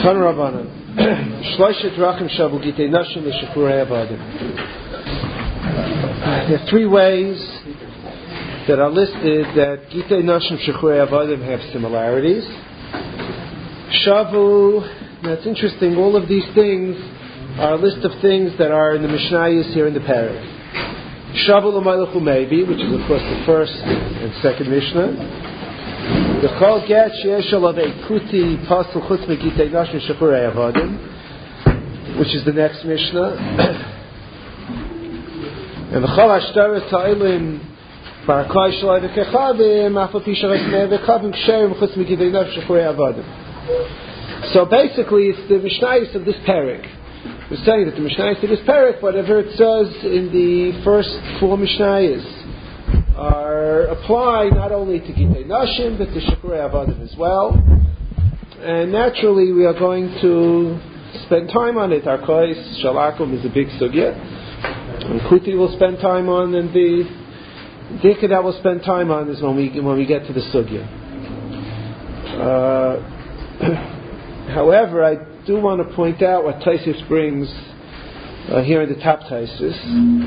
Tan Rabbanan. Shloishet Drachim Shavu Gitei Nashim L'Shechurei Avadim. There are three ways that are listed that Gitei Nashim Shechurei Avadim have similarities. Shavu, that's interesting, all of these things are a list of things that are in the Mishnayos here in the Parak. Shavu L'Malach U'Mevi, which is of course the first and second Mishnah. The Chol Get Sheyesh Alav Eikuti Pasal Chutz Megitei Nashim Shechurei Avadim, which is the next Mishnah. And the Chol Ashtaras Ha'ilim Barakai Shalai V'Kechavim Afal Pishares Mei V'Khavim Ksherim Chutz Megitei Nashim Shechurei Avadim. So basically it's the Mishnayos of this parak. We're saying that the Mishnayos of this parak, whatever it says in the first four Mishnayos, are applied not only to Gitei Nashim but to Shechurei Avadim as well. And naturally we are going to spend time on it. Arkais Shalakum is a big sugya, and Kuti will spend time on, and the Dika that we'll spend time on is when we get to the sugya. However, I do want to point out what Taisus brings here in the top Taisus.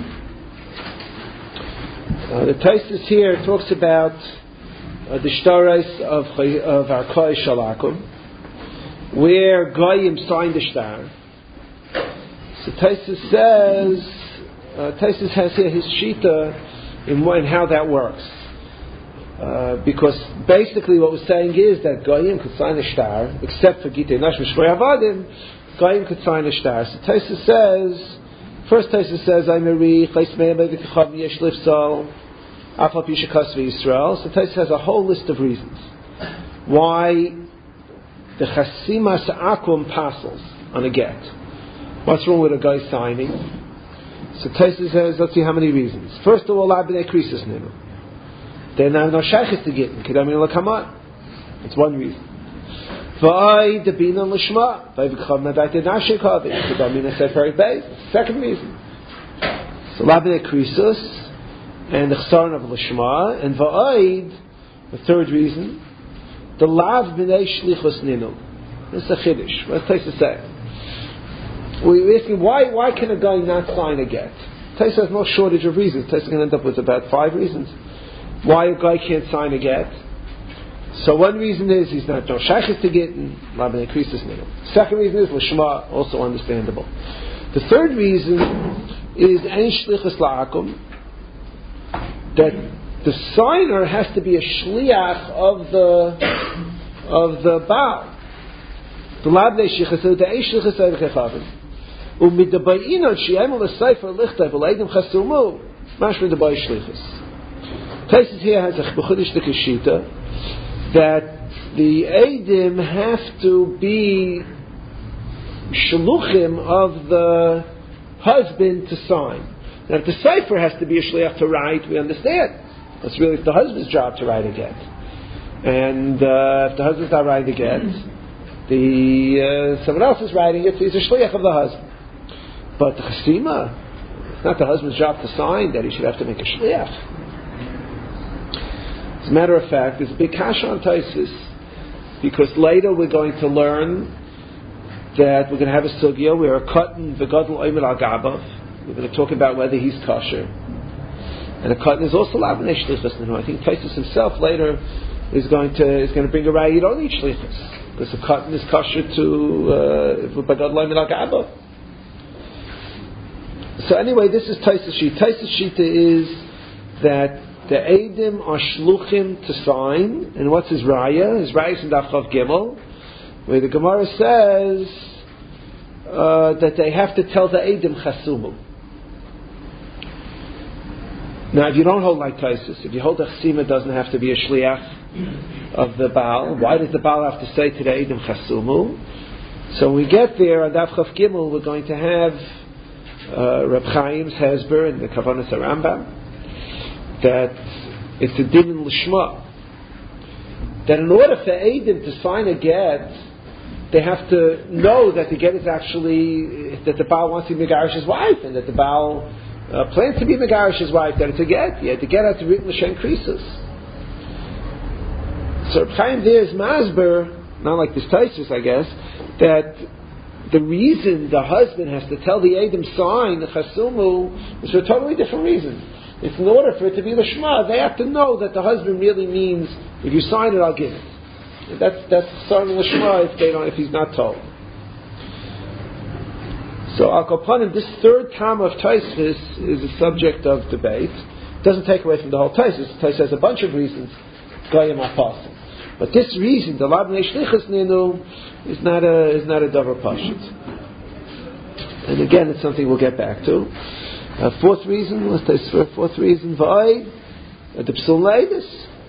The Taisus here talks about the shtarais of Arkay Shalakum, where Goyim signed the shtar. So Taisus says, Taisus has here his shita in how that works. Because basically what we're saying is that Goyim could sign a shtar, except for Gitei Nashim Shechurei Avadim, Goyim could sign a shtar. So Taisus says, first Taisus says, I'm a rich, Chais Mei V'Kechav Yesh Lifsal, Afal Pi Shekas V'Yisrael. So Taisus has a whole list of reasons why the Chasimas Akum passes on a get. What's wrong with a guy signing? So Taisus says, let's see how many reasons. First of all, Abnei Krisis Ninu. They're now no shaykhis to get Kedamin L'Kaman. That's one reason. V'ay Debinan L'Shma. V'ay V'Chav Nadayte Nashim Kavim. Kedamin Sefer Beis. Second reason. So Labnei Krisus and the Chsaron of L'Shma, and V'ay, the third reason, the Lav B'nei Shlichus Ninu. This is a Chiddush. What does Taisus say? We're asking why can a guy not sign a get? Taisus has no shortage of reasons. Taisus can end up with about 5 reasons why a guy can't sign a get. So one reason is he's not no shaykhis to get, and Labnei Krisis Ninu. Second reason is L'Shma, also understandable. The third reason is Ein Shlichus La'akum, that the signer has to be a shliach of the Baal. The Labnei Shlichus, the Ein Shlichus V'Kechavim. U'midabayinon she'emel l'Sefer Lichtay v'leidim chasumu mashma dabai Shlichus. Taisus here has a Chudish Kashita that the Eidim have to be Shaluchim of the husband to sign. Now, if the Sefer has to be a Shliach to write, we understand. It's really the husband's job to write a get. And if the husband's not writing the get, someone else is writing it, so he's a Shliach of the husband. But the Chasima, it's not the husband's job to sign that he should have to make a Shliach. As a matter of fact, there's a big kasha on Taisus, because later we're going to learn that we're going to have a sugya where a cotton v'gadol oimer al gabav. We're going to talk about whether he's kosher, and a cotton is also labnei shlichus. I think Taisus himself later is going to bring a raya. You don't need shlichus because a cotton is kosher to v'gadol oimer al gabav. So anyway, this is Taisus Shita. Taisus Shita is that the Eidim are shluchim to sign, and what's his raya? His raya is in Daf Chav Gimel, where the Gemara says that they have to tell the Eidim chasumu. Now, if you don't hold like Taisus, if you hold the Chasima doesn't have to be a shliach of the Baal, why does the Baal have to say to the Eidim chasumu? So when we get there on Daf Chav Gimel, we're going to have Reb Chaim's Hezber and the Kavanas Rambam, that it's a din in L'Shma, that in order for Eidim to sign a get, they have to know that the get is actually, that the Baal wants to be Megarish's wife, and that the Baal plans to be Megarish's wife, that it's a get. Yeah, the get has to be written L'Shem Krisus. So Reb Chaim there is Masber, not like this Taisus, I guess, that the reason the husband has to tell the Eidim sign the Chasumu is for a totally different reason. It's in order for it to be Lishma, they have to know that the husband really means, if you sign it, I'll give it. That's starting Lishma if he's not told. So Al Kopanim, this third Tam of Tosfos is a subject of debate. It doesn't take away from the whole Tosfos. Tosfos has a bunch of reasons Goyim Apostle. But this reason, the Labnei Shlichus Ninu, is not a Davar Pashut. And again, it's something we'll get back to. Fourth reason, V'ai, the Psul Leidus.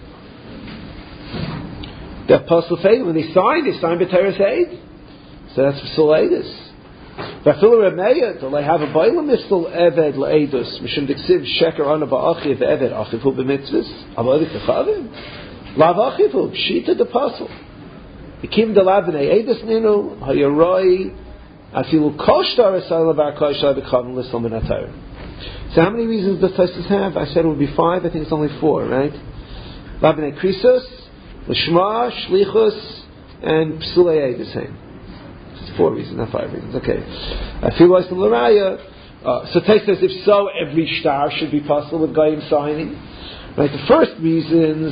The Apostle Feidim, when they sign B'Teres Eid. So that's Psul Leidus. V'afilu Reb Meir, do they have a Bailam Mistel Eved Le'edus, Mishum Diksiv Sheker Ana Ba'achiv Eved Achivu B'mitzvahs, Avodik T'chavim, Lav Achivu, Pshita D'Apostle. Ikim D'Lavnei Edus Ninu, Hayaroi, Afilu Koshtar Esayla Ba'Koshtar B'Chavim L'Slam B'Natayr. So how many reasons does Tosfos have? I said it would be 5, I think it's only 4, right? Lavnei Krisos, L'Shma, Shlichus, and Psulei Edus. 4 reasons, not 5 reasons. Okay. I feel like some L'Raya. So Tosfos says, if so, every star should be possible with Goyim signing. Right? The first 3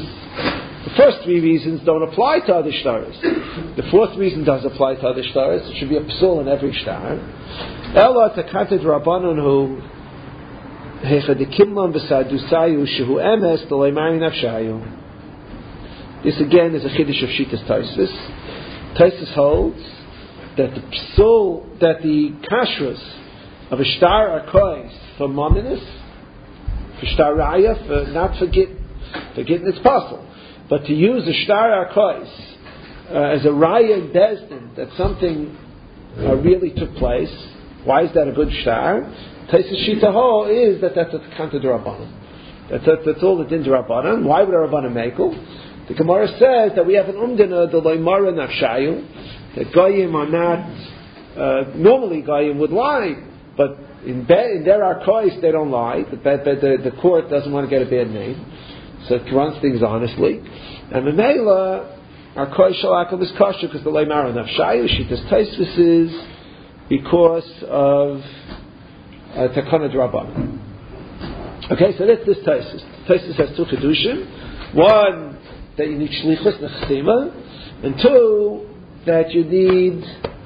reasons don't apply to other stars. The 4th reason does apply to other stars. It should be a psul in every star. Ela takatid rabbanon hu hechadikimlan v'sadusayu shehu emes d'leimari nafshayu. This again is a chiddush of Shitas Tosfos. Tosfos holds that the psul, that the kashrus of a star arkois for mominus, for star raya, for not forgetting it's possible, but to use a star arkois as a raya in Bezdin that something really took place. Why is that a good star? Tosfos Shita Ho is that's a kanta d'Rabbanan. That's all the din d'Rabbanan. Why would a Rabbanan makel? The Gemara says that we have an umdina the loymara nafshayu. That Goyim are not, normally Goyim would lie, but in their arkois they don't lie. The court doesn't want to get a bad name, so it runs things honestly. And the Mela, arkois shalakum is kosher because the leimara nafshayu, Shitas Tosfos is because of takana d'Rabbanan. Okay, so that's this Tosfos. Tosfos has 2 chedushim. 1, that you need shlichus nechsima, and 2, that you need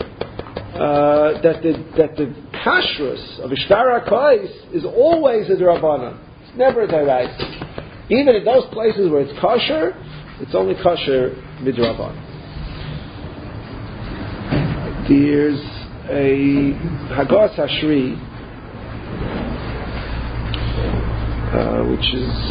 that the kashrus of a shtar arkois is always a d'Rabbanan. It's never a d'oraisa. Even in those places where it's kosher, it's only kosher midrabbanan. There's a Hagos Hashri, which is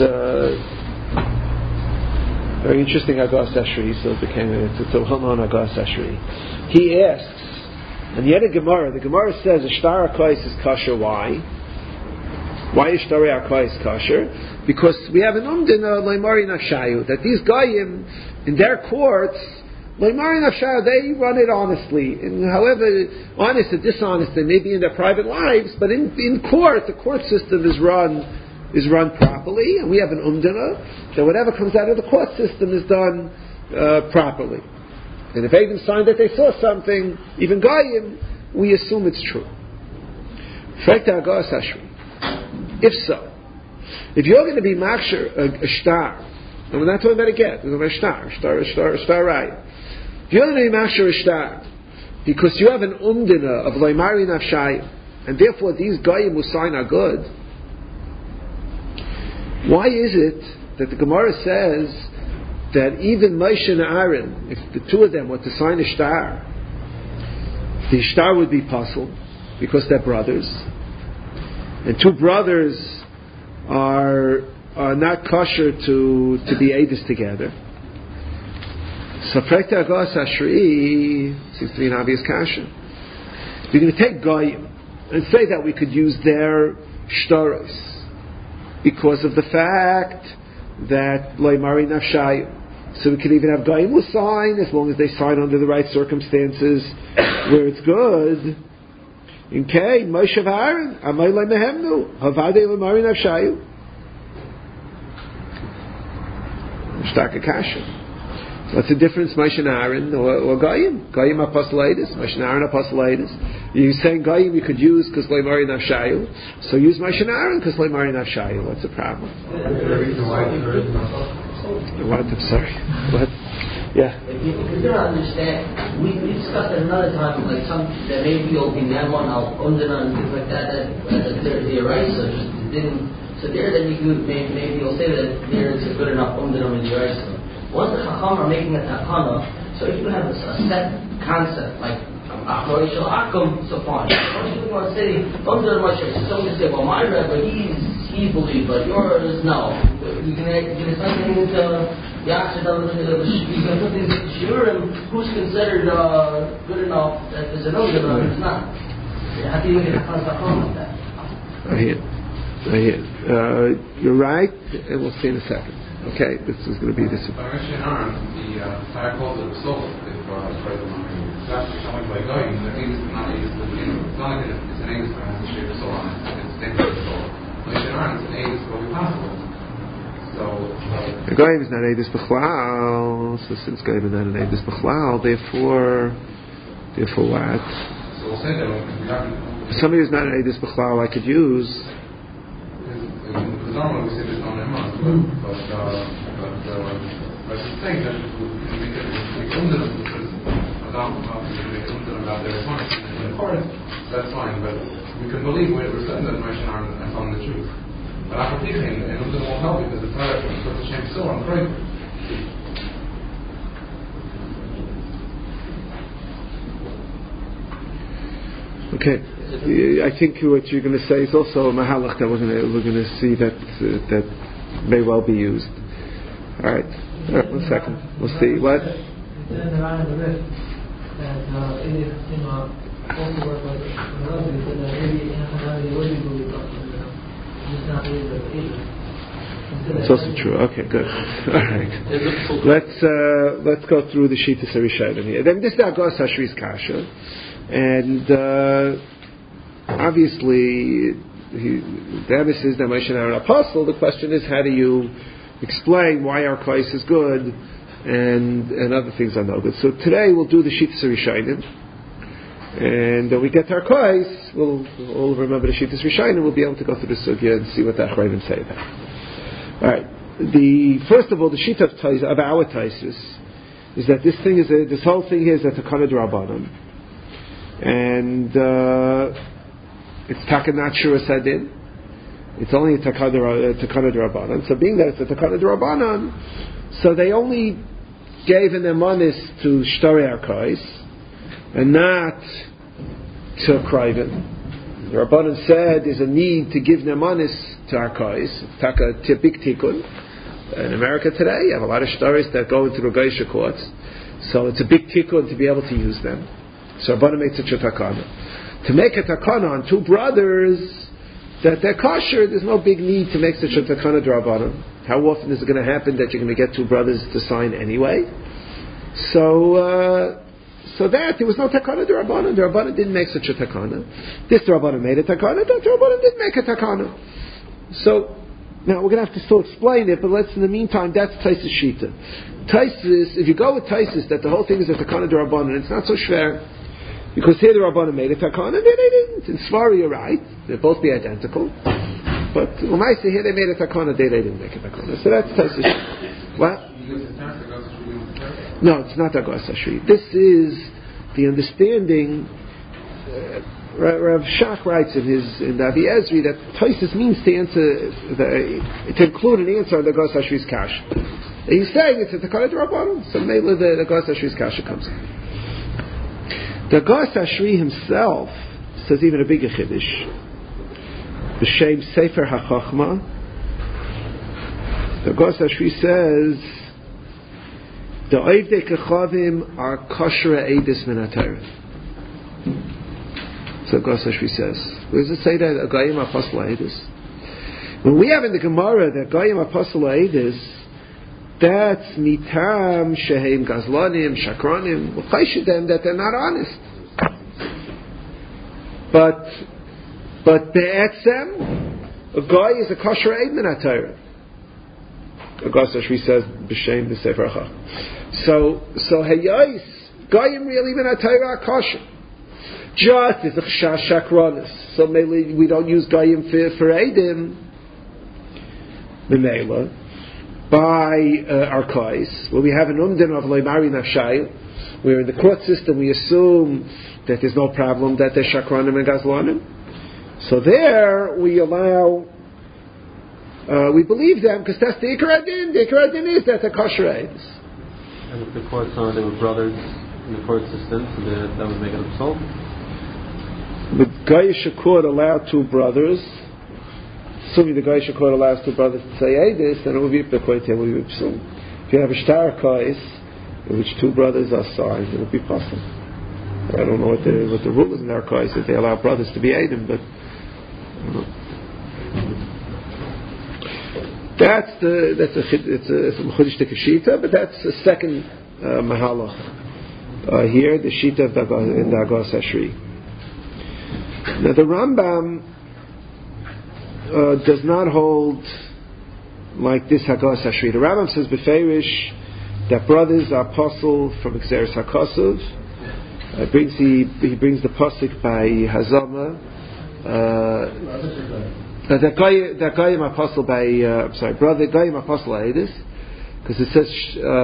very interesting Hagos Hashri, so it's a well-known Hagos Hashri. He asks, and yet the Gemara says a shtar arkois is kosher. Why? Why is shtar arkois kosher? Because we have an umdina leimari nafshayu, that these Goyim in their courts, leimari nafshayu, they run it honestly, and however honest or dishonest they may be in their private lives, but in court, the court system is run properly, and we have an umdana that whatever comes out of the court system is done properly. And if they even sign that they saw something, even Goyim, we assume it's true. If so, if you're going to be maksher a star, and we're not talking about a get, we're talking about a star raya. If you're going to be maksher a star, because you have an umdana of leimari nafshay, and therefore these Goyim who sign are good, why is it that the Gemara says that even Moshe and Aaron, if the 2 of them were to sign a star, the star would be puzzled because they're brothers, and 2 brothers are not kosher to be edus together. So Prekta Hagos Hashri seems to be an obvious kasha. You're going to take Goyim and say that we could use their shtaros because of the fact that leimari nafshayu. So we can even have Goyim who sign as long as they sign under the right circumstances where it's good. Okay, Moshe v'Aaron, Amay le'mehemnu, Havadei leimari nafshayu. Shtaka kasha. What's the difference, Moshe and Aaron or Goyim? Goyim apostolatus, Moshe and Aaron apostolatus. You're saying Goyim you could use because Leimari Nafshayu, so use Moshe and Aaron because Leimari Nafshayu. What's the problem? What? I'm sorry. What? Yeah. If you don't understand, we discussed it another time, like there may be open one out Undana and things like that the eraser just didn't. So there, then you can maybe you'll say that there is a good enough Undana in the eraser. Once the Chacham are making a takana, so if you have a set concept like Achroy Shel Akum, so fine. Once you want to say Undana Moshe, so someone can say, well, my Rebbe he believes, but yours no. You can start getting into Yachid, you can put these shiurim, who's considered good enough that there's a Undana and it's not. How do you make a takana like that? I hear. You're right, and we'll see in a second. Okay, this is going to be this. By Moshe and Aaron, the fire calls it a soul. That's something like going. The English is not English. It's not like it's an English that has a shape of soul on it. It's the same as the soul. Moshe and Aaron is an English but possible. So the Goyim is not Eidus B'chlal. So since Goyim is not an Eidus B'chlal, therefore what? So we'll say that we have. For somebody who's not an Eidus B'chlal, I could use. Because normally we say there's no name, but the thing that we make Undana because Adam make Undana about their opponents. And of course, that's fine, but we can believe we're certain that Moshe and Aaron are telling the truth. But after teaching, and Undana won't help because the Torah puts the shame still on the prayer. Okay, I think what you're going to say is also a mahalach that we're going to see that may well be used. All right, 1 second. We'll see what. It's also true. Okay, good. All right. Let's go through the Shita Sarishaydin here. Then this is Agos Hashri's Kasha. And obviously, the emphasis is that Moshe and Aaron are apostle. The question is, how do you explain why our Kais is good and other things are no good? So today we'll do the Shittas Rishayim, and when we get to our Kais, we'll all remember the Shittas Rishayim. We'll be able to go through the sugya and see what the Achrayim say about it. All right. First of all, the Shittas of our Taisus is that this whole thing here is that Takana D'Rabbanan. And it's taka not sure sadin. It's only a takana d'Rabbanan. So being that it's a takana d'Rabbanan, so they only gave an emanis to shtari arkais and not to krivin. The Rabbanan said there's a need to give nemanis to arkais, taka to big tikkun. In America today, you have a lot of shtaris that go into regaisha courts, so it's a big tikkun to be able to use them. So Rabbanan made such a takana. To make a takana on two brothers that they're kosher, there's no big need to make such a takana d'Rabbanan. How often is it going to happen that you're going to get two brothers to sign anyway? So that there was no takana d'Rabbanan. The Rabbanan didn't make such a takana. This Rabbanan made a takana. That Rabbanan didn't make a takana. So now we're going to have to still explain it, but in the meantime, that's Taisus Shita. Taisus, if you go with Taisus, that the whole thing is a takana d'Rabbanan, it's not so schwer. Because here the Rabbanan made a takana, and they didn't. In Svari, you're right. They'll both be identical. But Umaisa, here they made a takana, they didn't make a takana. So that's Taisus. What? No, it's not Agos Hashri. This is the understanding. Rav Shach writes in the Avi Ezri that Taisus means to answer, to include an answer on the Agos Hashri's Kash. He's saying it's a takana d'Rabbanan, so maybe the Agos Hashri's Kasha comes in. The Agos Hashri himself says even a bigger chiddush. The Shem Sefer HaChachma. The Agos Hashri says the Oivdei Kechavim are kosher eidus min haTorah. So Agos Hashri says. Where does it say that Agayim apostle eidus? When we have in the Gemara that Agayim apostle eidus, that's mitam shehem gazlanim shakranim. We'll chayshid them that they're not honest. But be'etzem, a guy is a kosher eid min haTorah. Agas Ashri says b'shem the Sefer HaChach. So Hayais Goyim really min HaTorah kosher. Just is a chashash shakranis. So maybe we don't use Goyim for Eidim. B'meila by Arkais, where we have an umdin of Leimari Nafshayil, where in the court system we assume that there's no problem that there's shakranim and gazlanim. So there we allow, we believe them because that's the Ikar Adin. The Ikar Adin is that they're kosher aids. And if the court saw they were brothers in the court system, so that would make it a psalm. The Gaisha court allowed two brothers. Assuming the Gaisha court allows two brothers to say Eidis, then it would be Pekoite, it would be Psum. If you have a Shtar Kais, in which two brothers are signed, it would be possible. I don't know what the rule is in their Kais, if they allow brothers to be Eidim, but I don't know. It's a Mechudish Shita, but that's the second Mahalach. Here, the Shita in the Agas Ashri. Now the Rambam does not hold like this Hagas Ashri. The Rambam says beferish that brothers are apostle from Xeris Hakosov. He brings the pasuk by Hazama. That Goyim apostle by brother Goyim apostle Aedis, because it says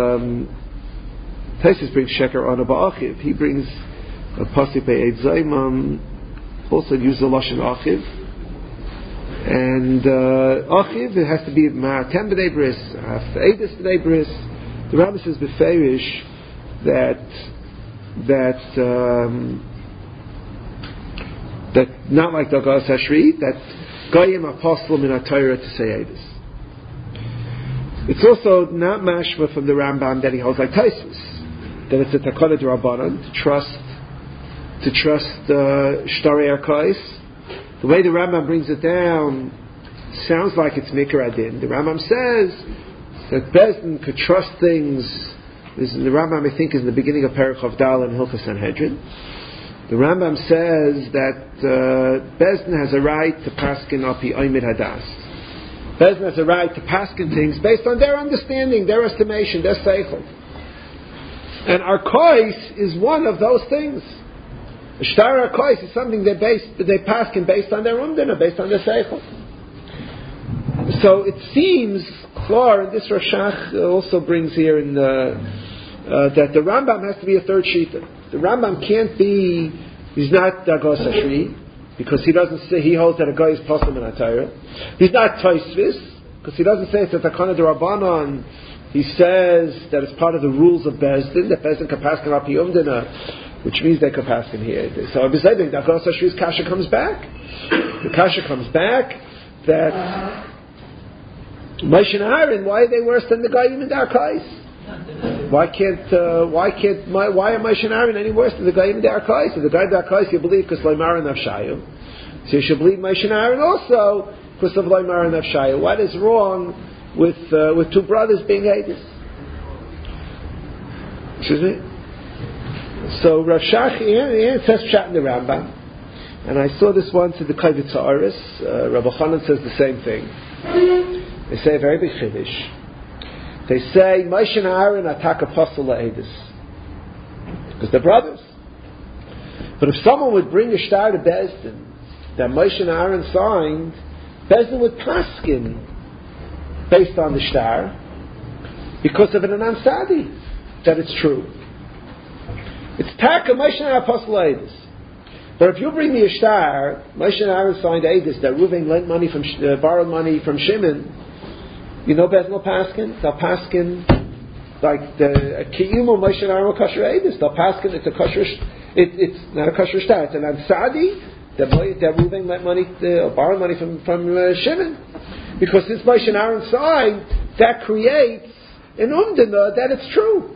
Taisus brings Sheker on Ba'achiv. He brings a pasuk by Eid Zaymam. Also use the lashon Achiv. And Achiv, it has to be Ma'atem b'nei bris, Eidis b'nei bris. The Rambam says beferish that not like the Agas Hashri, that Goyim apostle min HaTorah to say Eidis. It's also not mashma from the Rambam that he holds like Taisus, that it's a takana d'Rabbanan to trust Shtarei Arkais. The way the Rambam brings it down sounds like it's Mikra Adin. The Rambam says that Bezdin could trust things. The Rambam, I think, is in the beginning of Perek Chavdal and Hilchos Sanhedrin. The Rambam says that Bezdin has a right to paskin api oimid hadas. Bezdin has a right to paskin things based on their understanding, their estimation, their seichel. And Arkais is one of those things. Shtar Arkais is something they paskin based on their umdana, based on their seichel. So it seems clear, and this Rashach also brings here in that the Rambam has to be a third shita. The Rambam can't be, he's not Agas Hashri, because he doesn't say, he holds that a guy is Pasal min HaTorah. He's not Taisvis, because he doesn't say it's a Takana d'Rabbanan. He says that it's part of the rules of Bezdin, that Bezdin can paskin api umdana, which means they can paskin here. So besides that, Agas Hashri's kasha comes back. The kasha comes back that Moshe and Aaron, why are they worse than the Goyim in their Arkais? Why are Moshe and Aaron any worse than the Goyim in their Arkais? If the Goyim in their Arkais you believe because Leimar and Nafshayu, so you should believe Moshe and Aaron also because of Leimar and Nafshayu. What is wrong with two brothers being Hades? Excuse me? So Rav Shach says Pshat in the Rambam, and I saw this once in the Kavitz Ha'aris. Rabbi Chanan says the same thing. They say a very big chiddush. They say Moshe and Aaron attack apostle la'edis because they're brothers. But if someone would bring a shtar to Bezdin that Moshe and Aaron signed, Bezdin would paskin based on the shtar because of an ansadi that it's true. It's taka Moshe and Aaron apostle la'edis. But if you bring me a shtar, Moshe and Aaron signed edis that Reuven lent money from borrowed money from Shimon. You know Bezdin will paskin? They'll paskin like the Kiyumu Moshe and Aaron kosher edis. They'll paskin. It's a kosher. It's not a kosher shtar. It's an ansadi that Reuven lent money or borrowed money from Shimon. Because since Moshe and Aaron signed, that creates an umdana that it's true.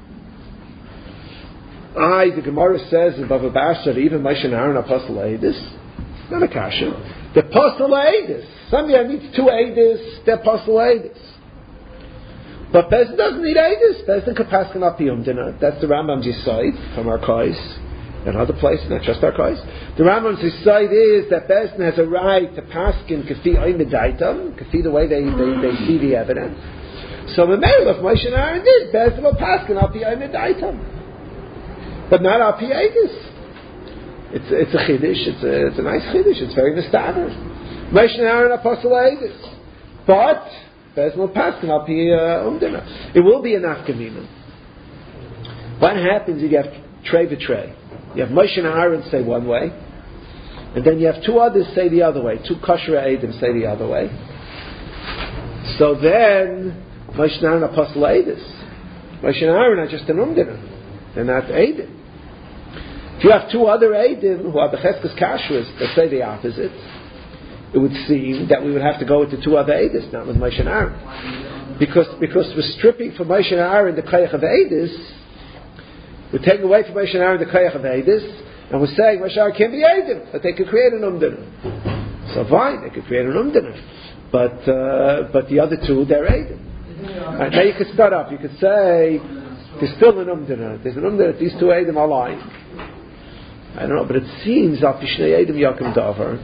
The Gemara says in Bava Basra, even Moshe and Aaron are apostle edis. Not a kasha. They're apostle edis. Somebody needs two edis, they're apostle edis. But Bezdin doesn't need edis. Bezdin can paskin api umdana. That's the Rambam's Yisayid from Arkais and other places, not just Arkais. The Rambam's Yisayid is that Bezdin has a right to paskin kafi oimedaitam, kafi the way they see the evidence. So the mail of Moshe and Aaron did, Bezdin will paskin al pi Daitam, but not al pi Eidus. It's a chiddush. It's a nice chiddush. It's very mistaber. Moshe and Aaron apostle Eidus, but Bezdin will paskin al pi Umdina. It will be a nafkamina. What happens if you have tray v'tray? You have Moshe and Aaron say one way, and then you have two others say the other way. Two kosher Eidim say the other way. So then Moshe and Aaron are apostle Eidus. Moshe and Aaron are just an Umdina. They're not Eidim. If you have two other Eidim who are Becheskes Kashrus that say the opposite, it would seem that we would have to go with the two other Eidus, not with Moshe and Aaron. Because we're stripping from Moshe and Aaron the Koyach of Eidus. We're taking away from Moshe and Aaron the Koyach of Eidus, and we're saying Moshe and Aaron can't be Eidim, but they could create an Umdina. So fine, they could create an Umdina. But the other two, they're Eidim. Now you could start up. You could say there's still an Umdina. There's an Umdina that these two Eidim are lying. I don't know, but it seems Al Pishnei Eidim Yakim Davar.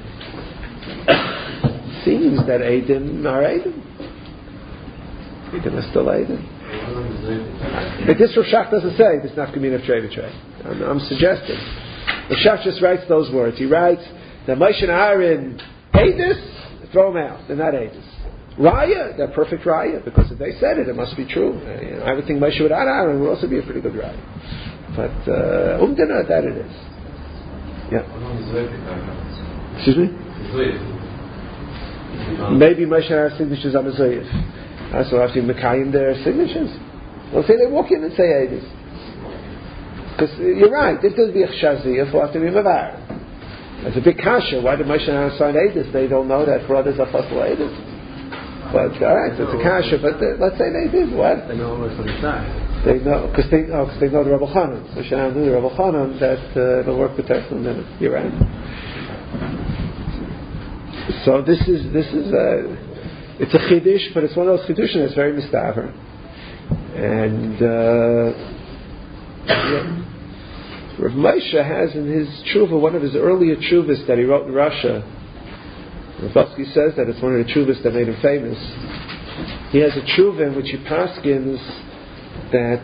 It seems that Eidim are Eidim. Eidim are still Eidim. But this Rav Shach doesn't say this nafkamina of trei v'trei. I'm suggesting. Rav Shach just writes those words. He writes that Moshe and Aaron Eidus, throw them out. They're not Eidus. Raya, they're perfect Raya, because if they said it, it must be true. I would think Moshe without Aaron would also be a pretty good Raya. But Umdina, that it is. Yeah. Excuse me? Maybe Moshe and Aaron's signatures are Mezoyev. So I have to Mekayim their signatures. They'll say they walk in and say Eidus. Because you're right, if there's be a Chaziyah, we'll have to be Mavar. It's a big kasha. Why did Moshe and Aaron sign Eidus? They don't know that brothers are apostle Eidus. But alright, so it's a kasha. But let's say they did. What? They know what's on the side. They know because they know the Rebbe Chanan. So Moshe and Aaron knew the Rebbe Chanan that it'll work with her for a minute. You're right. So this is it's a chiddush, but it's one of those chiddushim that's very mistaver. And Rav Moshe has in his tshuva, one of his earlier tshuvas that he wrote in Russia. Rav Belsky says that it's one of the tshuvas that made him famous. He has a tshuva in which he paskins that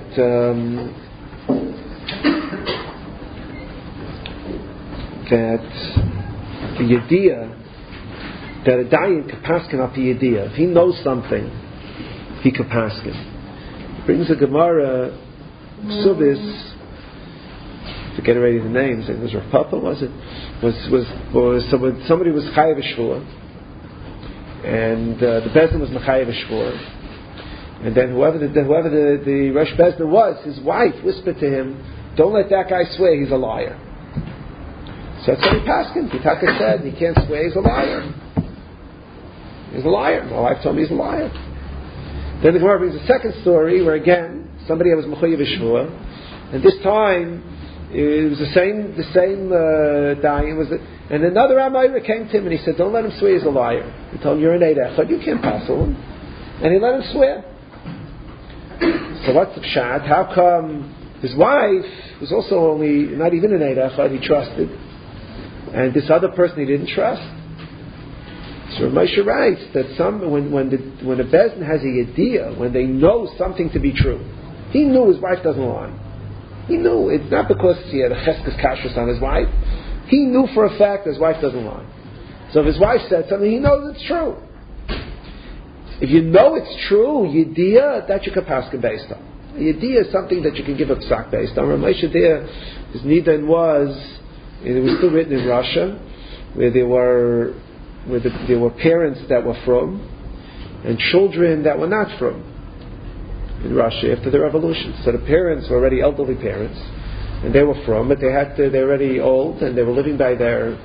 the yediyah that a dayan could paskin up the yediyah. If he knows something, he could paskin. Brings a Gemara, Subis, forget already the names. I think it was Rav Papa, was it? So when somebody was chayav shvur, and the Bezdin was mechayav shvur, and then whoever the Rosh Bezdin was, his wife whispered to him, "Don't let that guy swear. He's a liar." So that's what he paskin. Pitaka said he can't swear. He's a liar. He's a liar. My wife told me he's a liar. Then the Gemara brings a second story where again somebody was mechayav shvur, and this time it was the same dying. And another Ramayra came to him and he said, "Don't let him swear he's a liar." He told him, "You're an Eid Echad, you can't passel him," and he let him swear. So what's the pshat? How come his wife was also only not even an Eid Echad he trusted, and this other person he didn't trust? So Moshe writes that when a Bezdin has a yediyah, when they know something to be true, he knew his wife doesn't lie. He knew. It's not because he had a cheskes kashrus on his wife. He knew for a fact his wife doesn't lie. So if his wife said something, he knows it's true. If you know it's true, yediyah, that you can paskin based on. Yediyah is something that you can give a psak based on. Moshe there, his nidan was, it was still written in Russia, where there were parents that were from, and children that were not from. In Russia after the revolution, so the parents were already elderly parents, and they were from, but they're already old, and they were living by the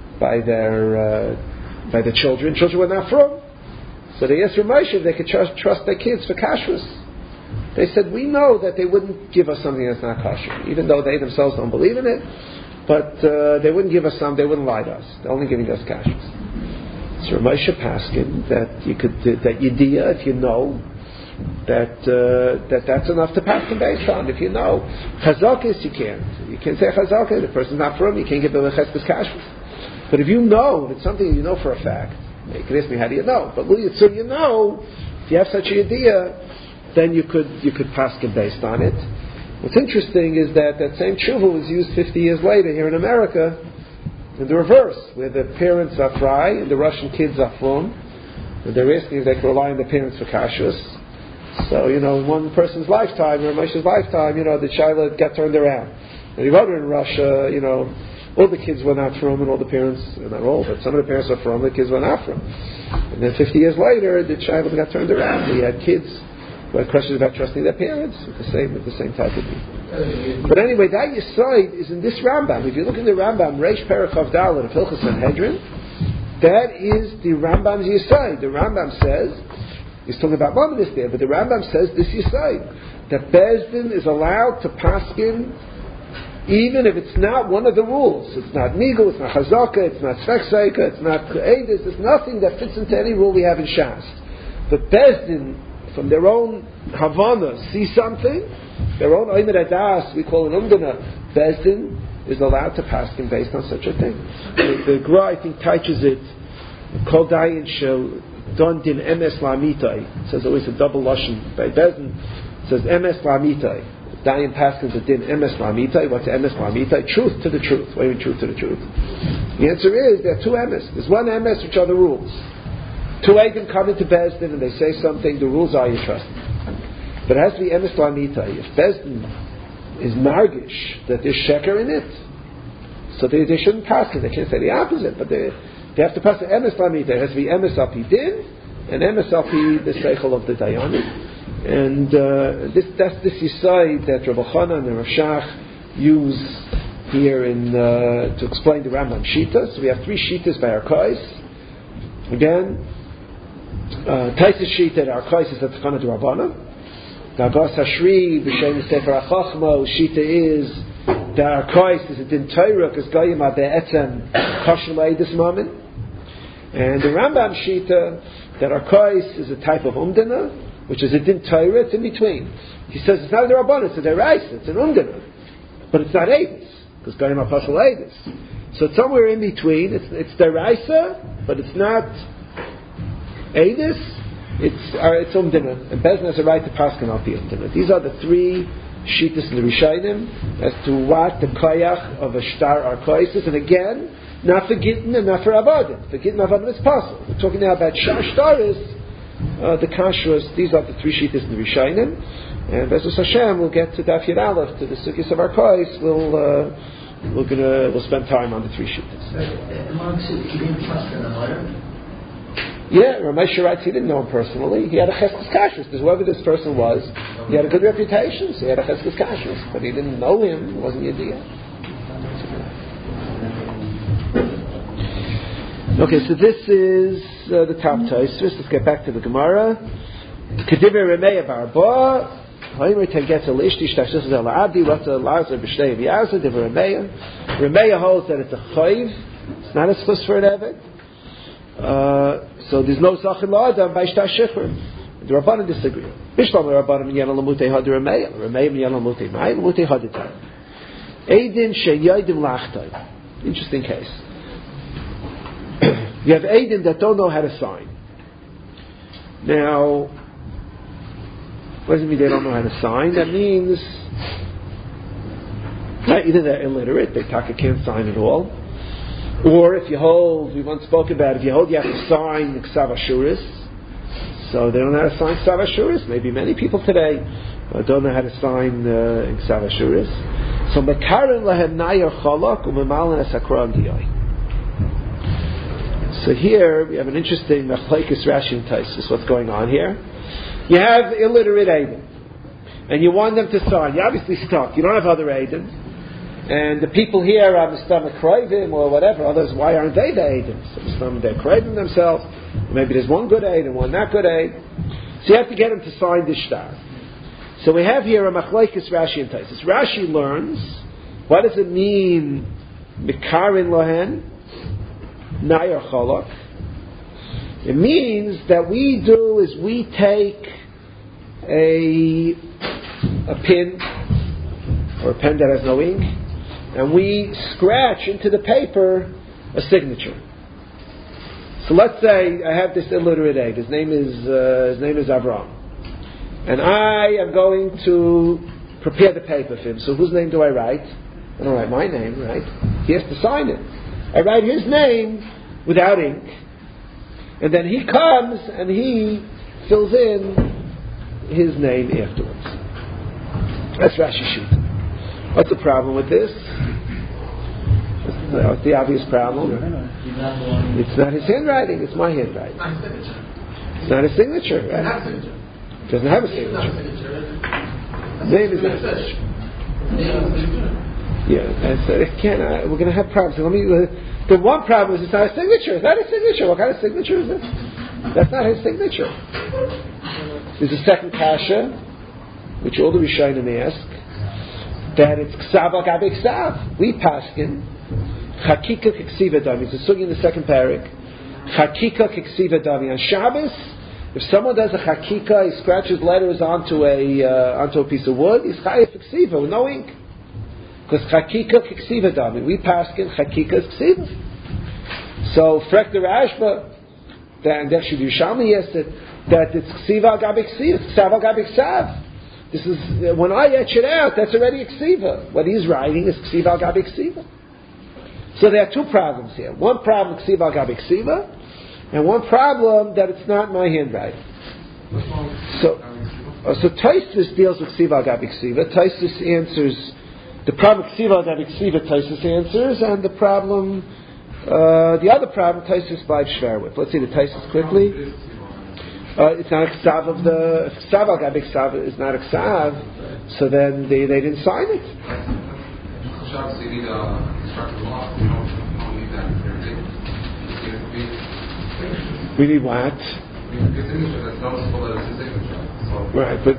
children. Children were not from, so they asked Rav Moshe if they could trust their kids for kashrus. They said, "We know that they wouldn't give us something that's not kosher, even though they themselves don't believe in it. But they wouldn't give us some. They wouldn't lie to us. They're only giving us kashrus." So Rav Moshe paskin that yediyah, if you know that's enough to pass them based on. If you know chazakis, you can't say chazakis. The person's not from, you can't give them a cheskes kashrus. But if you know it's something you know for a fact, you can ask me how do you know? But so you know if you have such a idea, then you could paskin based on it. What's interesting is that same tshuva was used 50 years later here in America in the reverse, where the parents are fry and the Russian kids are from, and they're asking if they can rely on the parents for kashrus. So, in one person's lifetime, or Moshe's lifetime, the child got turned around. And you in Russia, all the kids were not from, and all the parents, not all, but some of the parents were from, the kids were not from. And then 50 years later, the child got turned around. We had kids who had questions about trusting their parents with the same type of thing. But anyway, that Yesod is in this Rambam. If you look in the Rambam, Reish Perek Chav Daled of Hilchos Sanhedrin, that is the Rambam's Yesod. The Rambam says, he's talking about Maimonides there, but the Rambam says this Yesod, that Beis Din is allowed to paskin even if it's not one of the rules. It's not Nigul, it's not Chazaka, it's not Sfek Seika, it's not Eidus, there's nothing that fits into any rule we have in Shas. But Beis Din, from their own Havana, see something, their own Omer Adas, we call it Umdana, Beis Din is allowed to paskin based on such a thing. The Gra, I think, teaches it, Kol Dayin Shel Don Din Emes Lamitai. It says always a double Lashon by Beis Din. It says Emes Lamitai. Dayan Paskins a din emes lamitai. What's emes lamitai? Truth to the truth. What do you mean truth to the truth? The answer is there are two emes. There's one emes, which are the rules. Two eidim come into Beis Din and they say something. The rules are you trust them. But it has to be emes lamitai. If Beis Din is margish that there's sheker in it, so they shouldn't pass it. They can't say the opposite, but they have to pass the emes lamitai. It has to be emes al pi din and emes al pi the seichel of the dayanim. And that's this Yesod that Rabbi Chanan and Rav Shach use here to explain the Rambam Shita. So we have three Shitas by Arkais. Again, Taisus Shita at Arkais is at Tzchana de Rabbana. Gagas Hashri b'Shem Sefer HaChachma Shita is the Arkais is a din Torah because Goyim are be'etzem kosher le'edus mamin. And the Rambam Shita that Arkais is a type of umdana, which is a din Torah, it's in between. He says it's not a Rabbanah, it's a Deraisa, it's an Undana. But it's not Eidus, because Goyim are Pashal Eidus. So it's somewhere in between, it's Deraisa, but it's not Eidus, it's Undana. And Beis Din has a right to Paskin al Pi Undana. These are the three Shittas in the Rishonim as to what the Koyach of a Shtar Arkais is. And again, not for Gittin and not for Avadim. For Gittin and Avadim is possible. We're talking now about Shtaris, the kashrus. These are the three shittas in the Rishonim, and Be'ezus Hashem we'll get to Daf Yud Aleph, to the Sukkos of Arkais. We'll spend time on the three shittas. Yeah, Ramesh writes he didn't know him personally. He had a cheskes kashrus. Whoever this person was, he had a good reputation, so he had a cheskes kashrus, but he didn't know him. It wasn't Yediyah. Okay, so this is the top Tosfos. Let's get back to the Gemara. Kediver Remeya Barba. Haimer Tengetz El Ishti Shtashus El Abdi. What's a Lazar B'Shtei V'Yaza? Diver Remeya. Remeya holds that it's a Chayv. It's not a Schus for an Evet. So there's no Zachin La'adam by Shtar Shechur. The Rabbanan disagree. Bishlam Rabbanan Minyan Lamutei Had Remeya. Remeya Minyan Lamutei Mai Lamutei Haditai. Eidin Sheyadim Lachtai. Interesting case. You have Eidim that don't know how to sign. Now, what does it mean they don't know how to sign? That means either they're illiterate, they can't sign at all, or if you hold, we once spoke about, if you hold you have to sign Ksav Ashuris, so they don't know how to sign Ksav Ashuris. Maybe many people today don't know how to sign Ksav Ashuris. So Mekarin Lahem Nayar Chalak U'Memalin Esakra Diyai. So here we have an interesting Machlekes Rashi and Taisus. What's going on here? You have illiterate Eidim, and you want them to sign. You're obviously stuck. You don't have other Eidim, and the people here are Mistamah Kroivim or whatever. Others, why aren't they the Eidim? So they're Kroivim themselves. Or maybe there's one good Eid and one not good Eid. So you have to get them to sign the shtar. So we have here a Machlekes Rashi and Taisus. Rashi learns, what does it mean, Mikarin Lohen? Nayar Chalak. It means that we take a pin or a pen that has no ink, and we scratch into the paper a signature. So let's say I have this illiterate egg. His name is Avram, and I am going to prepare the paper for him. So whose name do I write? I don't write my name, right? He has to sign it. I write his name without ink, and then he comes and he fills in his name afterwards. That's Rashi Shita. What's the problem with this? What's the obvious problem? It's not his handwriting, it's my handwriting. It's not his signature, right? It doesn't have a signature. Name is not a signature. Yeah, it can't. We're going to have problems. So the one problem is it's not a signature. It's not a signature. What kind of signature is it? That's not his signature. There's a second kasha, which all the Rishonim ask, that it's ksav al gabe ksav. We paskin chakika k'ksiva dami. It's a sugi in the second parak. Chakika k'ksiva dami. On Shabbos, if someone does a chakika, he scratches letters onto a piece of wood, he's chayav k'ksiva with no ink. Because chakika k'ksiva dami. We paskin chakika is k'ksiva. So frek the Rashba, and actually the Yerushalmi asked it, that it's k'siva al gabe k'siva, it's k'sav al gabe k'sav. This is, when I etch it out, that's already a k'siva. What he's writing is k'siva al gabe k'siva. So there are two problems here. One problem, k'siva al gabe k'siva, and one problem that it's not my handwriting. So Tosfos deals with k'siva al gabe k'siva. Tosfos answers the problem k'siva al gabe k'siva. Tosfos answers, and the problem, the other problem, Tosfos by shver with. Let's see the Tosfos quickly. It's not a ksav of the ksav al gabe ksav is not a ksav, so then they didn't sign it. We need what? Right, but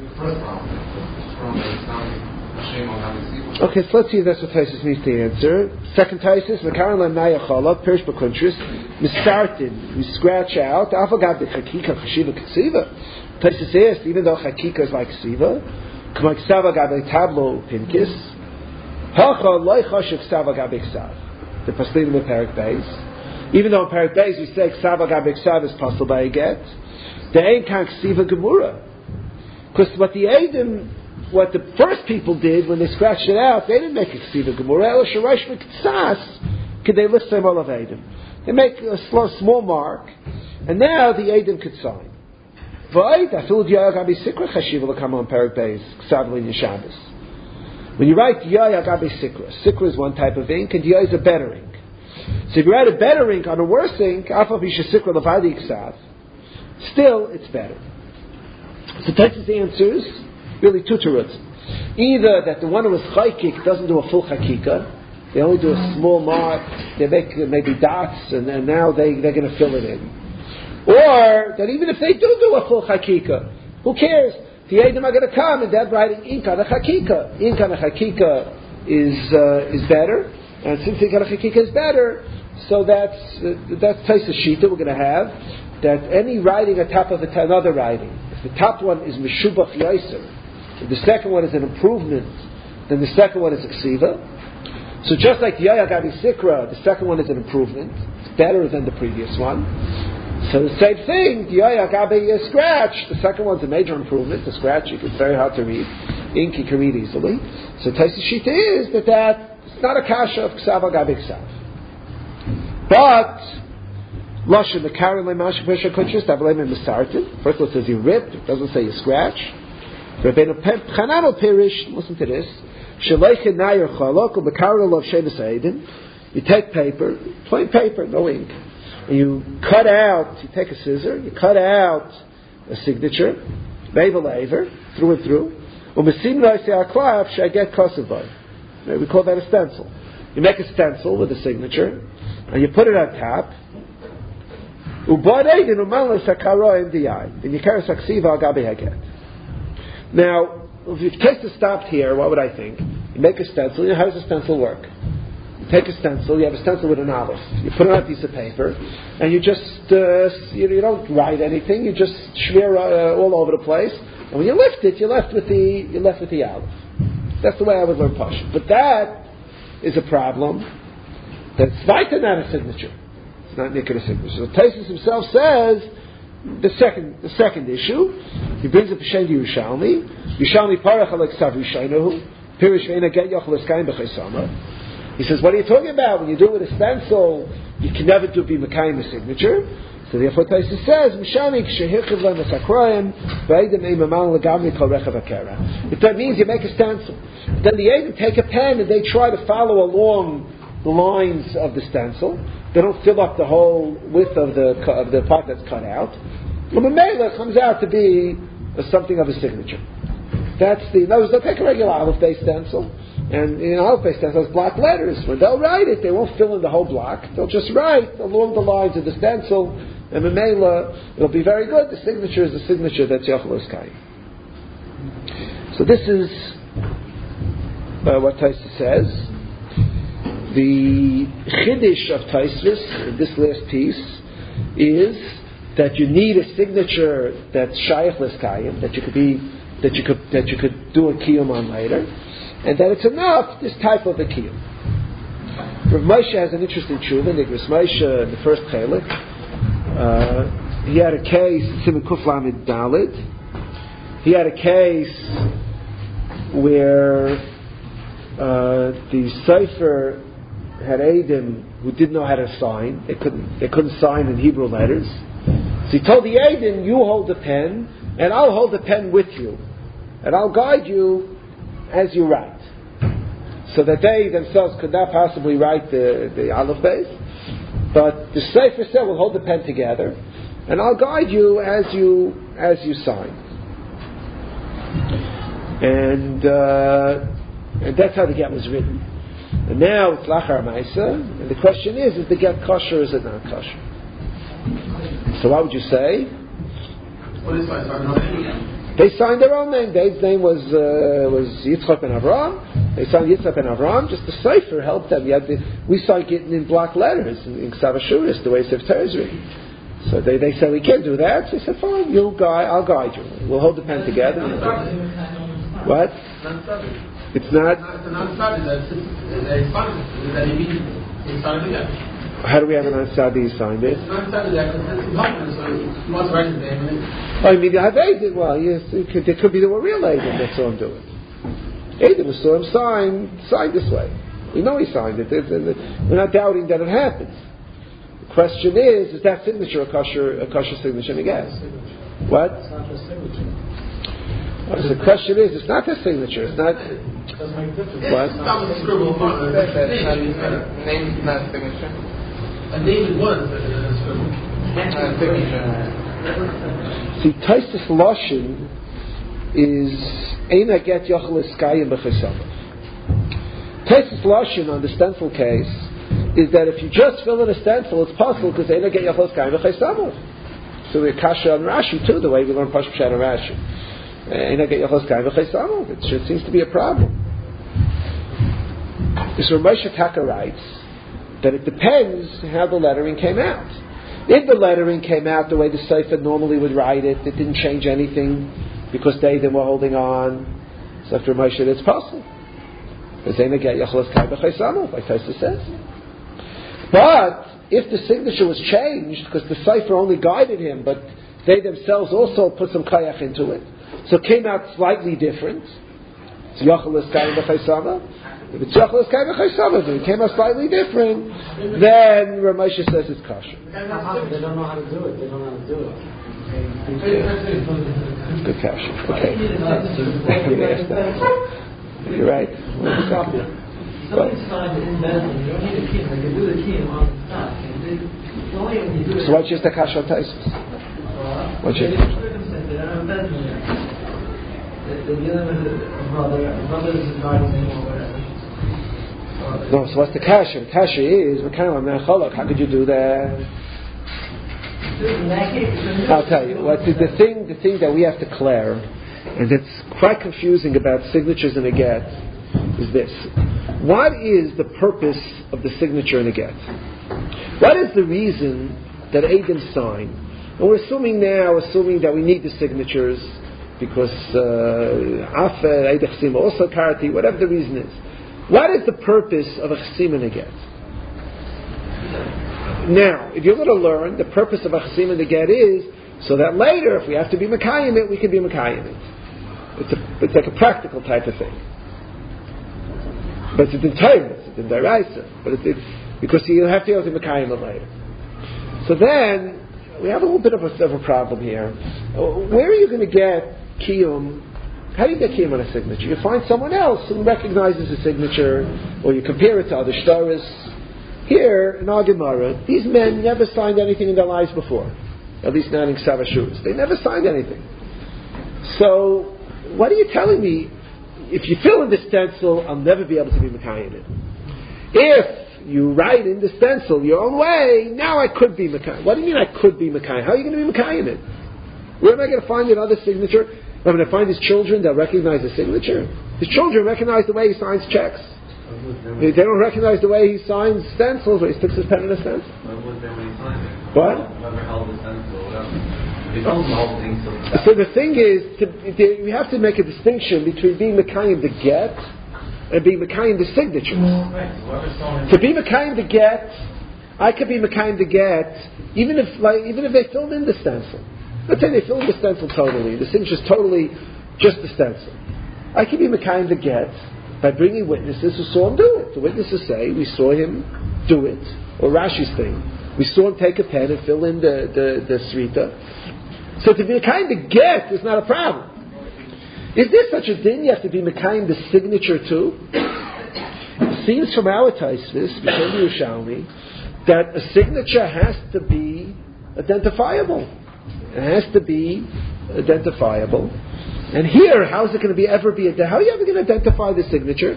okay, so let's see if that's what Tosfos needs to answer. Second Tosfos, Mekaran Lamnaya Chala, Pirish B'Kuntris, Mistartin, we scratch out, Afagab the Chakika Chashiva Ksiva. Tosfos asked, even though Chakika is like Ksiva, K'ma Ksava Gabe Tablo Pinkis, Hacha Loi Choshev Ksava Gabe Ksav. The Paslinim of Perik Beis. Even though in Perik Beis we say Ksava Gabe Ksav is possible by a get, there ain't kind of Ksiva Gemura. Because what the first people did when they scratched it out, they didn't make a ksiva gemura. El sharash v'ktsas, could they list them all of Edom? They make a small mark, and now the Edom could sign. V'ayit afilu d'yaya gabi sikra chashiva l'kam on perik beis ksav l'in Shabbos. When you write d'yaya gabi sikra is one type of ink, and d'yaya is a better ink. So if you write a better ink on a worse ink, afal b'isha sikra l'vadi ksav, still it's better. So Tosfos answers really two terutzim. Either that the one who was chaykik doesn't do a full chakika, they only do a small mark, they make maybe dots, and now they're going to fill it in. Or that even if they do a full chakika, who cares? The Edom are going to come and they're writing ink on a chakika. Ink on a chakika is better, and since ink on a chakika is better, so that's Tosfos Shita we're going to have, that any writing on top of another writing, if the top one is Meshubach Yaiser, if the second one is an improvement, then the second one is a ksiva. So just like the Yaya Gabi Sikra, the second one is an improvement. It's better than the previous one. So the same thing, the Yaya Gabi Scratch, the second one's a major improvement. The Scratch, it's very hard to read. Ink you can read easily. So Tosfos Shita is that it's not a kasha of Ksav Gabi Ksav. But Lashon the Karen Lemash Pesha Kunchis Tabalem Misartin. First of all, it says you ripped, it doesn't say you scratch. Rabbeinu Chananel Pirish, listen to this. Shaleichin Nayer Chalok B'Karol of Shemus Eidin. You take paper, plain paper, no ink, and you cut out. You take a scissor, you cut out a signature, Bevel Aver, through and through. Umesim Loisei Aklav Shaget Kosovai. We call that a stencil. You make a stencil with a signature, and you put it on top. Ubad Eidin Umalas Hakaro MDI. Then you carry Saksiva Al Gabi Haget. Now, if you take the stop here, what would I think? You make a stencil. How does a stencil work? You take a stencil. You have a stencil with an olive. You put it on a piece of paper, and you just you don't write anything. You just smear all over the place. And when you lift it, you're left with the olive. That's the way I would learn Pashut. But that is a problem. That's weiter not a signature. It's not Nikar a signature. So Tosfos himself says the second issue, he brings up Hashem to Yerushalmi. Yerushalmi parach alek sav rishaynahu. Pirish ve'ena get yochel eskayim b'chaysama. He says, what are you talking about? When you do it with a stencil, you can never do be mekayim a signature. So therefore, Taisa says, Mishani k'shehirchiv lem esakroyim v'edim eimamal legamri kol rechav hakera. If that means you make a stencil, then the Eidim take a pen and they try to follow along the lines of the stencil. They don't fill up the whole width of the part that's cut out. The Mamela comes out to be something of a signature. In other words, they'll take a regular Aleph-based stencil, and in Aleph-based stencil, it's block letters. When they'll write it, they won't fill in the whole block. They'll just write along the lines of the stencil, and Mamela, it'll be very good. The signature is the signature that's Yochel Eskayim. So this is what Taisa says. The Chiddush of Taisvis, in this last piece, is that you need a signature that's Shayach L'Eskayim, that you could do a Kiyum on later, and that it's enough, this type of a Kiyum. Rav Moshe has an interesting tshuva, Nigras Moshe, in the first Chelik. He had a case, Siman Kuf Lamed Daled. He had a case where the Sefer had Eidim who didn't know how to sign. They couldn't sign in Hebrew letters. So he told the Eidim, you hold the pen, and I'll hold the pen with you, and I'll guide you as you write, so that they themselves could not possibly write the Aleph base. But the Sefer said, we'll hold the pen together, and I'll guide you as you sign. And that's how the get was written. And now it's Lachar Maisa, and the question is the get kosher or is it not kosher? So what would you say? They signed their own name. Dave's name was Yitzchak ben Avraham. They signed Yitzchak ben Avraham. Just the Sefer helped them. We signed it in block letters in Ksav Ashuris, the way Sefer Torah is written. So they said we can't do that. So they said, fine, I'll guide you. We'll hold the pen together. What? It's not. How do we have an Ansadi signed it? I mean, I have Eidim. Well, yes, it could be there were real Eidim that saw him do it. Eidim saw him signed this way. We know he signed it. We're not doubting that it happens. The question is that signature a kosher signature? I guess. What? It's not the signature. The question is, it's not the signature. It's not. Doesn't make a difference. What? It's not a scribble upon it. Name is not a signature. A name is one scribble. Signature. See, Taisus Lashon is Eina Get Yochel Eskayim B'Chesama. Taisus Lashon on the stencil case is that if you just fill in a stencil, it's possible because Eina Get Yochel Eskayim B'Chesama. So we're Kasha on Rashi too, the way we learn Pashut Pshat on Rashi. It seems to be a problem. So Moshe Taka writes that it depends how the lettering came out. If the lettering came out the way the Sefer normally would write it, it didn't change anything because they were holding on. So after Moshe, it's possible. Like Taisa says. But if the signature was changed because the Sefer only guided him, but they themselves also put some kayach into it, so it came out slightly different. It's Yochel Eskayim B'Chaysama. If it's Yochel Eskayim B'Chaysama, then it came out slightly different, then Rav Moshe says it's kosher. They don't know how to do it. Good kasha. Okay. You're right. So what's just a kasha on Taisus? What's your No, so what's the kasha? The kasha is how could you do that? I'll tell you. The thing that we have to clear, and it's quite confusing about signatures in a get, is this. What is the purpose of the signature in a get? What is the reason that Eidim sign? And we're assuming that we need the signatures because Afer, Eidech Chesima, also Karati, whatever the reason is. What is the purpose of a Chesima in a get? Now, if you're going to learn, the purpose of a Chesima in a get is So that later, if we have to be Mekayim it, we can be Mekayim it. It's like a practical type of thing. But it's in Torah, it's in Daraisa. But it's because you have to be able to Mekayim it later. So then, we have a little bit of a problem here. Where are you going to get Kiyum? How do you get Kiyum on a signature? You find someone else who recognizes the signature, or you compare it to other shtaris. Here, in our Gemara, these men never signed anything in their lives before. At least not in Ksav Ashuras. They never signed anything. So, what are you telling me? If you fill in the stencil, I'll never be able to be Mekayim it. If you write in the stencil your own way, now I could be Mekayim. What do you mean I could be Mekayim? How are you going to be Mekayim it? Where am I going to find another signature? I'm going to find his children that recognize the signature. His children recognize the way he signs checks. They don't recognize the way he signs stencils, where he sticks his pen in a stencil. What? So the thing is, we have to make a distinction between being Mekayim the get and being Mekayim the signatures. To be Mekayim the get, I could be Mekayim the get even if they filled in the stencil. Let's say they filled in the stencil totally. The signature's totally just the stencil. I could be Mekayim the get by bringing witnesses who saw him do it. The witnesses say, we saw him do it. Or Rashi's thing. We saw him take a pen and fill in the Srita. So to be Mekayim the get is not a problem. Is there such a thing? You have to be Mekayim the signature too? It seems from our Taisvis, B'Shem Yerushalmi, that a signature has to be identifiable. It has to be identifiable. And here, how is it going to how are you ever going to identify the signature?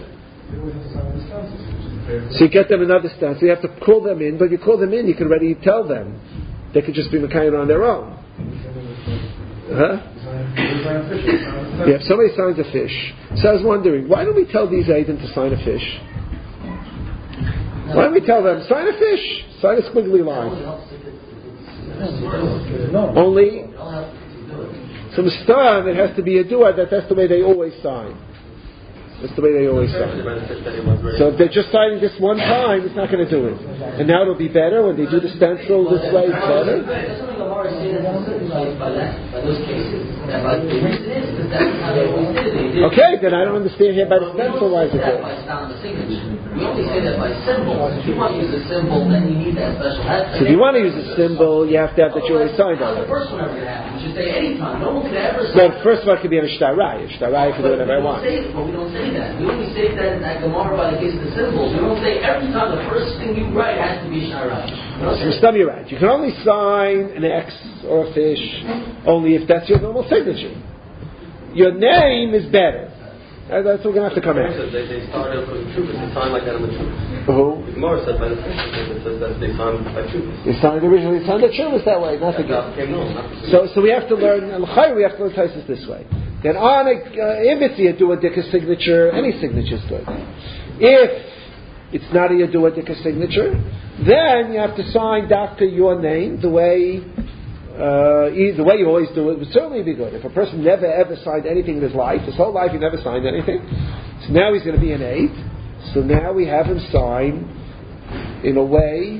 So you get them another stencil. You have to call them in, but you call them in, you can already tell them. They could just be Mekayim on their own. Huh? Yeah, if somebody signs a fish. So I was wondering, why don't we tell these Aiden to sign a fish? Why don't we tell them, sign a fish? Sign a squiggly line. Only some star, it has to be a dua, that's the way they always sign. That's the way they always sign. So if they're just signing this one time, it's not going to do it. And now it'll be better when they do the stencil this way, it's better. Okay, then I don't understand here by the stencil why is it good. We only say that by symbol. If you want to use a symbol, then you need that special hat. So if you want to use a symbol, you have to have that you already signed on it. The first one ever going to happen. You should say anytime. No one could ever say. Well, the first one could be a shtarai. A shtarai could do whatever I want. But we don't say that. We only say that in that Gemara by the case of the symbols. We don't say every time the first thing you write has to be shtarai. So you're right. You can only sign an X or a fish only if that's your normal signature. Your name is better. That's what we're going to have to come in. They started with truth. They signed like that in the truth. Who? The Gemara said by the fish, it says that they signed by truth. They signed originally. They signed the truth that way, not the gift. So we have to learn. We have to learn Taisus this way. Then on if it's a Yadua Dika signature, any signature is good. If it's not a Yadua Dika signature, then you have to sign Dafka your name the way you always do it would certainly be good. If a person never ever signed anything in his life, his whole life he never signed anything, so now he's going to be an 8. So now we have him sign in a way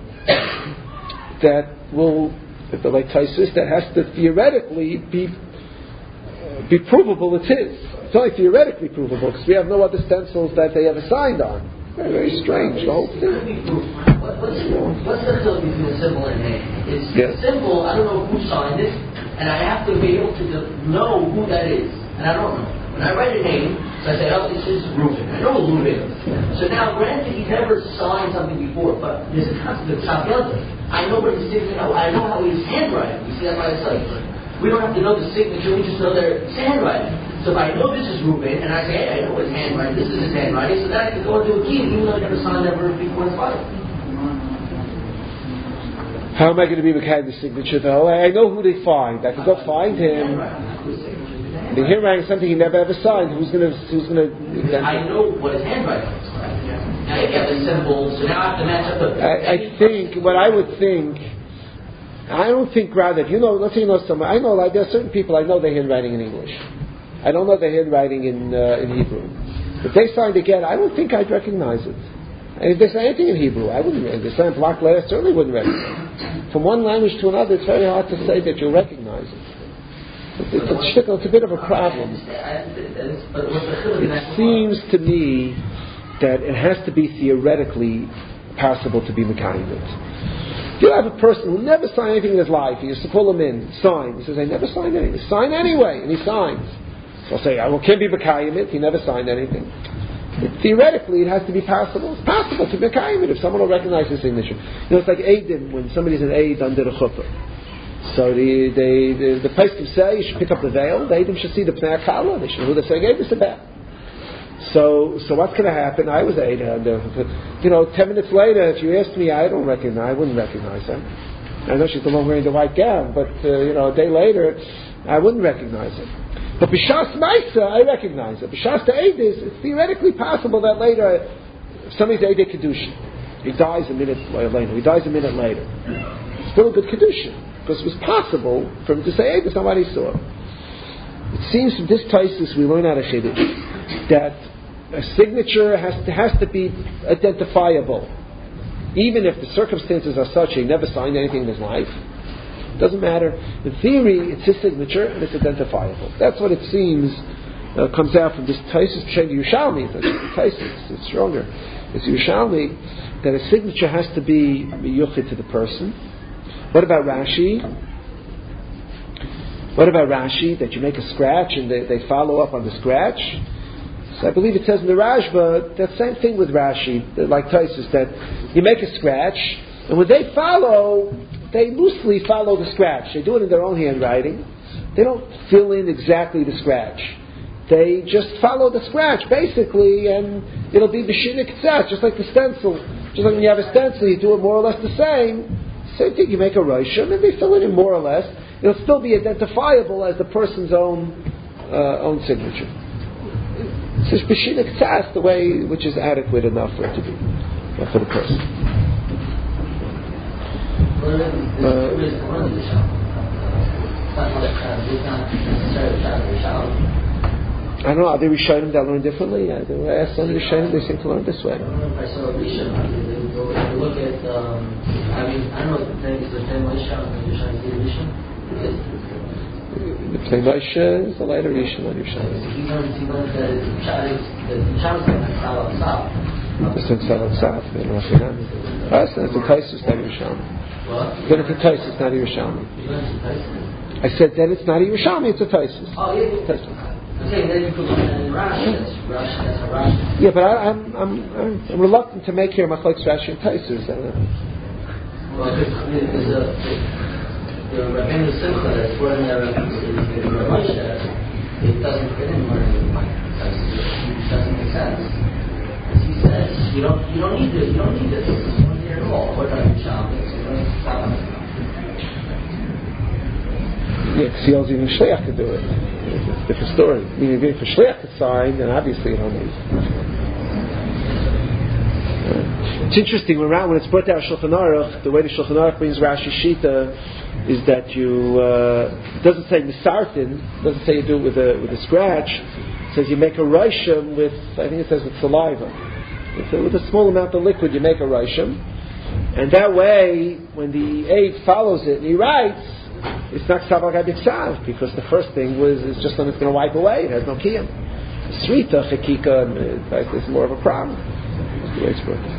that will, if the like Taisus, that has to theoretically be provable it's his. It's only theoretically provable because we have no other stencils that they ever signed on. Very, very strange, the whole thing. What's the difference between a symbol and a name? It's a symbol, I don't know who signed it, and I have to be able to know who that is. And I don't know. When I write a name, so I say, oh, this is Reuben. I know who Reuben is. So now, granted, he's never signed something before, but there's a concept of Tzaviyata. I know what his signature, I know how his handwriting. You see that by itself. We don't have to know the signature, we just know their handwriting. So if I know this is Reuben, and I say, hey, I know his handwriting, this is his handwriting, so then I can go into a key, even though I never signed that word before in his life. How am I going to be Mekayim the signature though? I know who they find. I can go find him. The handwriting is something he never ever signed. Who's going to? I know what his handwriting is. Now you have the symbol, so now I have to match up with. I think what I would think. I don't think rather. Let's say you know someone. I know like there are certain people I know their handwriting in English. I don't know their handwriting in Hebrew. If they signed again, I don't think I'd recognize it. And if they say anything in Hebrew, I wouldn't recognize. If they say in block letter, I certainly wouldn't recognize. From one language to another, it's very hard to say that you'll recognize it. It's a bit of a problem. It seems to me that it has to be theoretically possible to be Mekayim it. If you have a person who never signed anything in his life, you just pull him in, sign. He says, I never signed anything. Sign anyway, and he signs. So I'll say, can't be Mekayim it. He never signed anything. Theoretically, it has to be possible. It's possible to be Mekayim it if someone will recognize his signature. It's like Eidim, when somebody's an Eid under the chuppah. So the place can say you should pick up the veil. The Eidim should see the Pnei HaKala. They should know who they're saying Eid is about. So what's going to happen? I was Eid under. 10 minutes later, if you asked me, I wouldn't recognize her. I know she's the one wearing the white gown, but a day later, I wouldn't recognize her. But B'Shas Maisa, I recognize her. B'Shas the Eid it's theoretically possible that later, if somebody's Eid Kedushin, he dies a minute later. It's still a good Kedushin. Because it was possible for him to say, hey, somebody saw. It seems from this Taisus we learn out of Chiddush that a signature has to be identifiable. Even if the circumstances are such he never signed anything in his life. It doesn't matter. In theory, it's his signature and it's identifiable. That's what it seems comes out from this Taisus Pshem Yerushalmi. It's stronger. It's Yerushalmi that a signature has to be miyuchid to the person. What about Rashi? That you make a scratch and they follow up on the scratch? So I believe it says in the Rashba, that same thing with Rashi, like Taisus, that you make a scratch, and when they follow, they loosely follow the scratch. They do it in their own handwriting. They don't fill in exactly the scratch. They just follow the scratch, basically, and it'll be B'Shinik Tzat, just like the stencil. Just like when you have a stencil, you do it more or less the same. Same thing, you make a Rosham, and they fill it in more or less. It'll still be identifiable as the person's own signature. It's just B'Shinik Tzat, the way which is adequate enough for it to be, for the person. I don't know, are they Rishonim that learn differently? I asked some Rishonim, they seem to learn this way. I don't know if I saw a Rishon. Look at, I don't know if the Pnei Moshe on the Rishon is the Rishon. The Pnei Moshe is the later Rishon on Yerushalmi. He learns that the Shabbos is like Salah Tzaf. It's in Salah Tzaf, in Rafinami. It's a Taisus, not Yerushalmi. What? Then it's a Taisus, not Yerushalmi. I said then it's not a Yerushalmi, it's a Taisus. Oh, yeah. Taisus. Okay, then you put in Rashi. That's a Rashi. Yeah, but I'm reluctant to make here Machlokes Rashi and Taisus. Well, there's the Rabbeinu Simcha that's wording that Moshe. It doesn't fit in wording like Taisus. It doesn't make sense. As he says, you don't need this. You don't need this. It's one here at all. What about the Shabbos? You don't stop on it. Yeah, because he also even Shliach could do it. It's a different story. Meaning, if a Shliach could sign, then obviously you don't need it. It's interesting when it's brought out Shulchan Aruch, the way the Shulchan Aruch brings Rashi Shita is that you it doesn't say Misartin, it doesn't say you do it with a scratch. It says you make a Rosham with, I think it says with saliva. With a small amount of liquid you make a Rosham, and that way when the aide follows it and he writes, it's not Ksav al Gabi Ksav, because the first thing is just when it's going to wipe away, it has no kiyum. Srita, Chekika, is more of a problem. That's the way it's brought.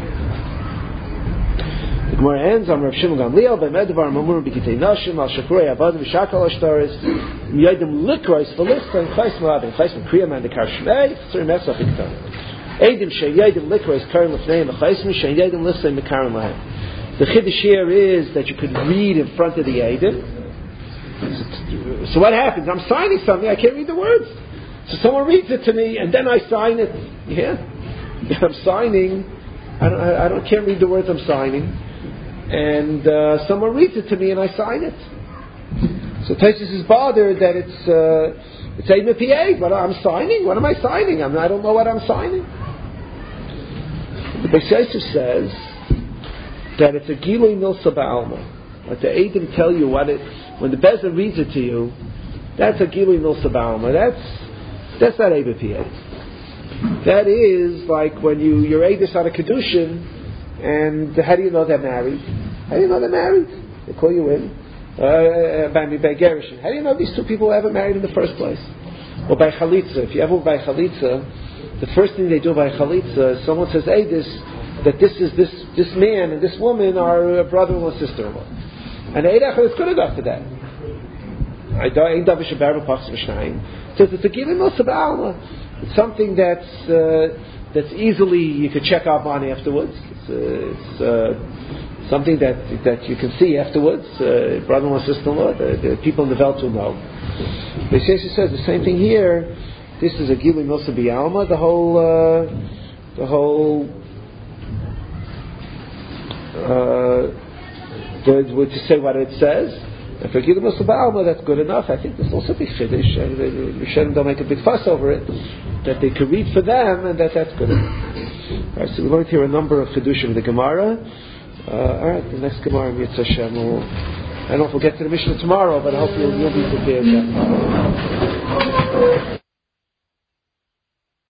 The Gemara ends on Rav Shimon Gamliel, B'medvar Mamur B'kitei Nashim, Al Shakurei Avadim, V'shakal Ashtaris, M'yadim Likrois, V'lista, and Chais Malabim, Chais M'kriyam, and the Karshmei, Tzur Mesach Iktan. Eidim She'yadim Likrois, Karim L'fneim, Chais M'Shem, She'yadim Lista, and Mekarim Lahem. The Chiddush here is that you could read in front of the Eidim. So what happens? I'm signing something, I can't read the words. So someone reads it to me, and then I sign it. Yeah, I'm signing. I can't read the words I'm signing, and someone reads it to me, and I sign it. So Taisus is bothered that it's Eid PA, but I'm signing. What am I signing? I don't know what I'm signing. The Beis Yosef says that it's a Gilui Milsa Ba'alma. Like the Eidim tell you what it. When the Bezdin reads it to you, that's a Gilui Milsa Ba'alma. That's not Eid PA. That is like when you're Eidus on a Kedushin, and how do you know they're married? How do you know they're married? They call you in. By Gerushin. How do you know these two people were ever married in the first place? Or by Chalitza. If you ever by Chalitza, the first thing they do by Chalitza is someone says Eidus that this man and this woman are brother-in-law, sister-in-law. And Eidach is good enough for that. So it's a Gilui Milsa B'Alma. It's something that's easily you could check up on afterwards. It's something that you can see afterwards. Brother-in-law, sister-in-law, the people in the Welt will know. But she says the same thing here. This is a Gilui Milsa B'Alma. The whole. To say what it says. And for Gilui Milsa B'Alma, that's good enough. I think there's also a big chiddush, and Rishonim don't make a big fuss over it, that they could read for them, and that's good enough. Alright, so we're going to hear a number of chiddushim of the Gemara. Alright, the next Gemara, Mitzvah Shem, I don't know if we'll get to the Mishnah tomorrow, but I hope you'll be prepared.